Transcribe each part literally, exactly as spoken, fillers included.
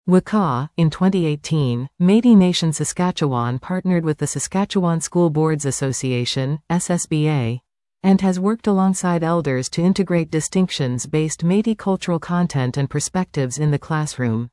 Wakaw. In twenty eighteen, Métis Nation Saskatchewan partnered with the Saskatchewan School Boards Association, S S B A, and has worked alongside elders to integrate distinctions-based Métis cultural content and perspectives in the classroom.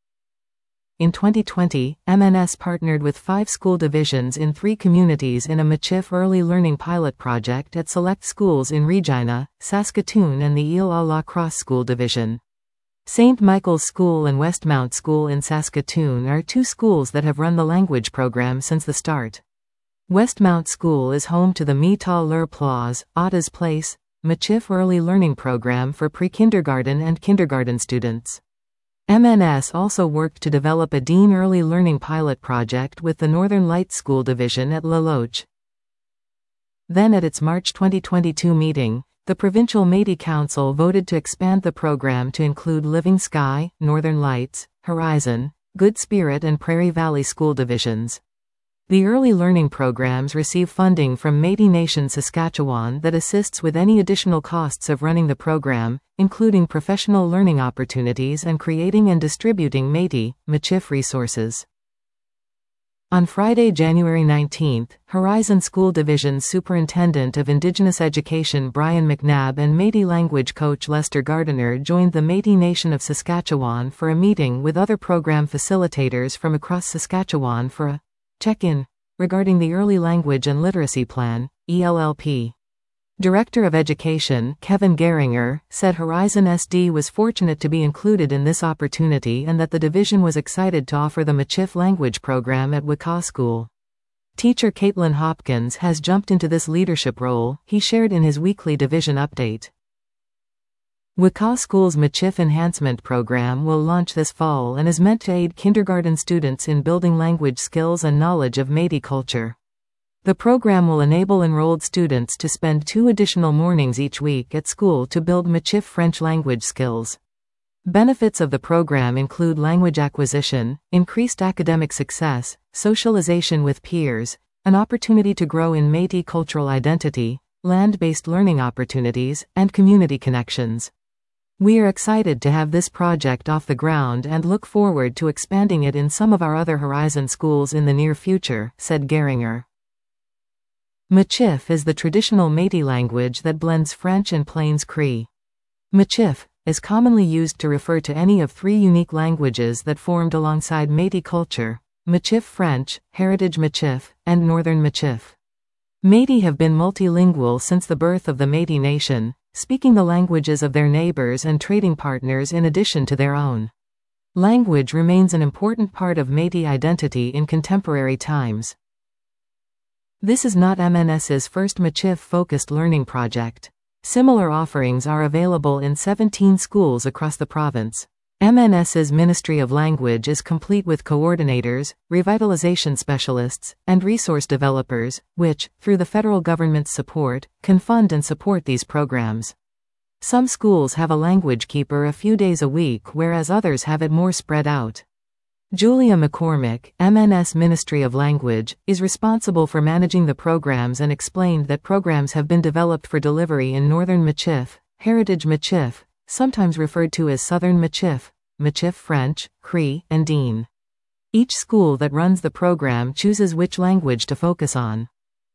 In twenty twenty, M N S partnered with five school divisions in three communities in a Michif early learning pilot project at select schools in Regina, Saskatoon and the Île-à-la Crosse School Division. Saint Michael's School and Westmount School in Saskatoon are two schools that have run the language program since the start. Westmount School is home to the Métis leur Place, Otta's Place, Michif early learning program for pre-kindergarten and kindergarten students. M N S also worked to develop a Dean early learning pilot project with the Northern Lights School Division at La Loche. Then at its March twenty twenty-two meeting, the Provincial Métis Council voted to expand the program to include Living Sky, Northern Lights, Horizon, Good Spirit and Prairie Valley School Divisions. The early learning programs receive funding from Métis Nation Saskatchewan that assists with any additional costs of running the program, including professional learning opportunities and creating and distributing Métis, Michif resources. On Friday, January nineteenth, Horizon School Division Superintendent of Indigenous Education Brian McNabb and Métis language coach Lester Gardiner joined the Métis Nation of Saskatchewan for a meeting with other program facilitators from across Saskatchewan for a check-in regarding the Early Language and Literacy Plan, E L L P. Director of Education, Kevin Geringer, said Horizon S D was fortunate to be included in this opportunity and that the division was excited to offer the Michif language program at Wakaw School. Teacher Caitlin Hopkins has jumped into this leadership role, he shared in his weekly division update. Wakaw School's Michif Enhancement Program will launch this fall and is meant to aid kindergarten students in building language skills and knowledge of Métis culture. The program will enable enrolled students to spend two additional mornings each week at school to build Michif French language skills. Benefits of the program include language acquisition, increased academic success, socialization with peers, an opportunity to grow in Métis cultural identity, land-based learning opportunities, and community connections. We are excited to have this project off the ground and look forward to expanding it in some of our other Horizon schools in the near future, said Geringer. Michif is the traditional Métis language that blends French and Plains Cree. Michif is commonly used to refer to any of three unique languages that formed alongside Métis culture: Michif French, Heritage Michif, and Northern Michif. Métis have been multilingual since the birth of the Métis Nation, speaking the languages of their neighbors and trading partners in addition to their own. Language remains an important part of Métis identity in contemporary times. This is not M N S's first Michif-focused learning project. Similar offerings are available in seventeen schools across the province. M N S's Ministry of Language is complete with coordinators, revitalization specialists, and resource developers, which, through the federal government's support, can fund and support these programs. Some schools have a language keeper a few days a week, whereas others have it more spread out. Julia McCormick, M N S Ministry of Language, is responsible for managing the programs and explained that programs have been developed for delivery in Northern Michif, Heritage Michif, sometimes referred to as Southern Michif, Michif French, Cree, and Dean. Each school that runs the program chooses which language to focus on.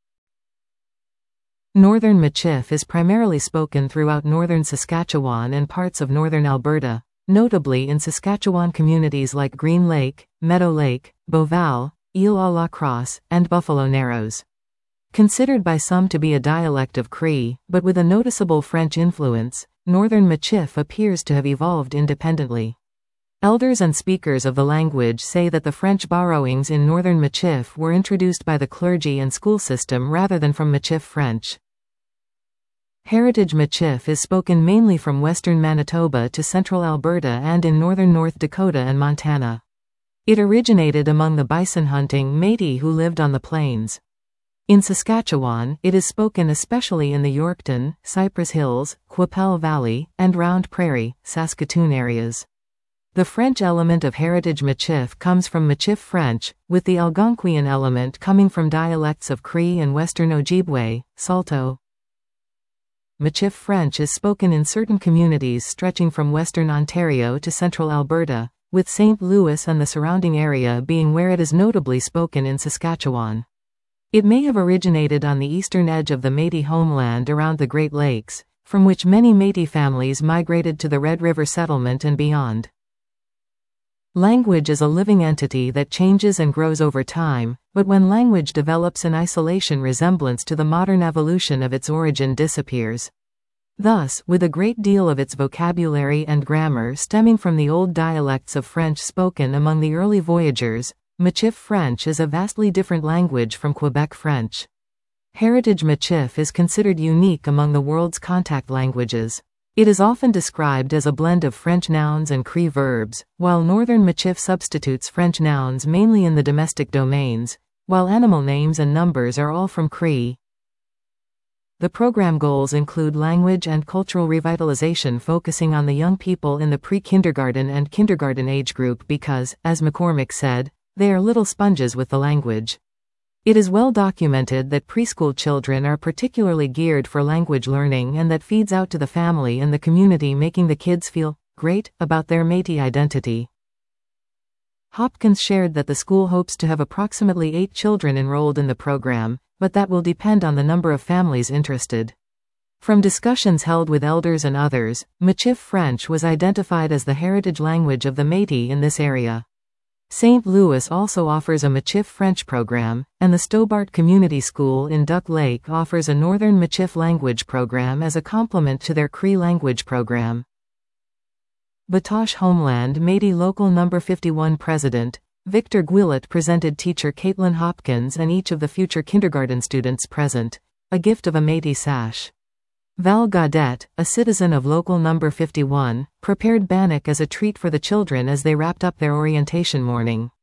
Northern Michif is primarily spoken throughout northern Saskatchewan and parts of northern Alberta, notably in Saskatchewan communities like Green Lake, Meadow Lake, Beauval, Île-à-la Crosse, and Buffalo Narrows. Considered by some to be a dialect of Cree, but with a noticeable French influence, Northern Michif appears to have evolved independently. Elders and speakers of the language say that the French borrowings in Northern Michif were introduced by the clergy and school system rather than from Michif French. Heritage Michif is spoken mainly from western Manitoba to central Alberta and in northern North Dakota and Montana. It originated among the bison-hunting Métis who lived on the plains. In Saskatchewan, it is spoken especially in the Yorkton, Cypress Hills, Qu'Appelle Valley, and Round Prairie, Saskatoon areas. The French element of Heritage Michif comes from Michif French, with the Algonquian element coming from dialects of Cree and Western Ojibwe, Saulteaux. Michif French is spoken in certain communities stretching from western Ontario to central Alberta, with Saint Louis and the surrounding area being where it is notably spoken in Saskatchewan. It may have originated on the eastern edge of the Métis homeland around the Great Lakes, from which many Métis families migrated to the Red River settlement and beyond. Language is a living entity that changes and grows over time, but when language develops in isolation, resemblance to the modern evolution of its origin disappears. Thus, with a great deal of its vocabulary and grammar stemming from the old dialects of French spoken among the early voyagers, Michif French is a vastly different language from Quebec French. Heritage Michif is considered unique among the world's contact languages. It is often described as a blend of French nouns and Cree verbs, while Northern Michif substitutes French nouns mainly in the domestic domains, while animal names and numbers are all from Cree. The program goals include language and cultural revitalization, focusing on the young people in the pre-kindergarten and kindergarten age group because, as McCormick said, they are little sponges with the language. It is well documented that preschool children are particularly geared for language learning, and that feeds out to the family and the community, making the kids feel great about their Métis identity. Hopkins shared that the school hopes to have approximately eight children enrolled in the program, but that will depend on the number of families interested. From discussions held with elders and others, Michif French was identified as the heritage language of the Métis in this area. Saint Louis also offers a Michif French program, and the Stobart Community School in Duck Lake offers a Northern Michif language program as a complement to their Cree language program. Batoche Homeland Métis Local Number fifty-one President, Victor Guillet, presented teacher Caitlin Hopkins and each of the future kindergarten students present a gift of a Métis sash. Val Gaudette, a citizen of Local Number fifty-one, prepared bannock as a treat for the children as they wrapped up their orientation morning.